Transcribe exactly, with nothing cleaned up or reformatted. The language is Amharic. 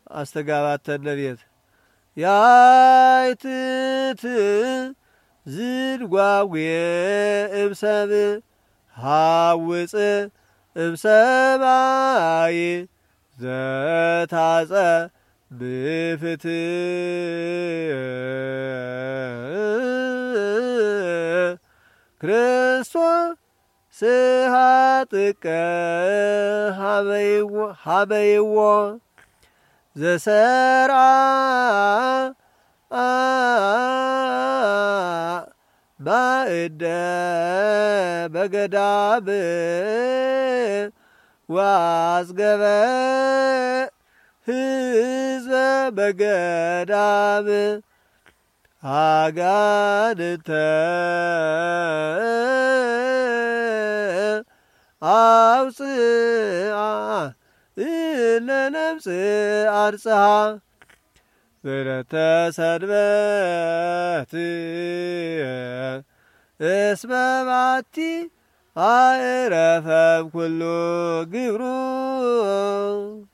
አስተጋባተነ ቤት ያይትት ዝድጓጉ እምሰብ ሃውፅ እምሰማይ ዘታጸ ብፍት ክርስቶስ ስሃጥቀ ሀበይዎ ዘሰርአ ባእደ በገዳም ወአጽገበ ህዝበ በገዳም አጋንንተ አውፅአ እለነምፅ አርጽሃ በዕለተ ሰንበት እስመ ባቲ አዕረፈም ኩሉ ግብሩ